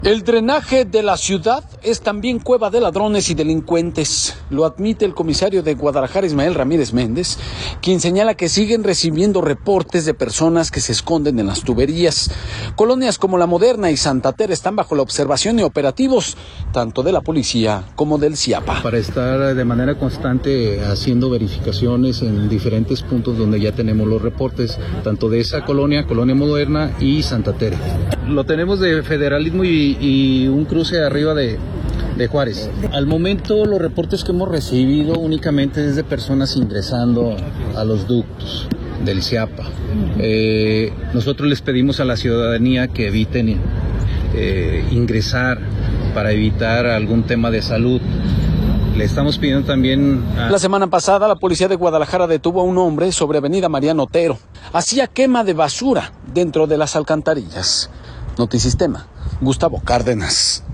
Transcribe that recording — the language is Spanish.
El drenaje de la ciudad es también cueva de ladrones y delincuentes. Lo admite el comisario de Guadalajara, Ismael Ramírez Méndez, quien señala que siguen recibiendo reportes de personas que se esconden en las tuberías. Colonias como La Moderna y Santa Tere están bajo la observación y operativos tanto de la policía como del CIAPA. Para estar de manera constante haciendo verificaciones en diferentes puntos donde ya tenemos los reportes, tanto de esa Colonia Moderna y Santa Tere. Lo tenemos de Federalismo y un cruce arriba de Juárez. Al momento los reportes que hemos recibido únicamente es de personas ingresando a los ductos del CIAPA. Nosotros les pedimos a la ciudadanía que eviten ingresar para evitar algún tema de salud. Le estamos pidiendo también... La semana pasada la policía de Guadalajara detuvo a un hombre sobre avenida Mariano Otero. Hacía quema de basura dentro de las alcantarillas. Notisistema, Gustavo Cárdenas.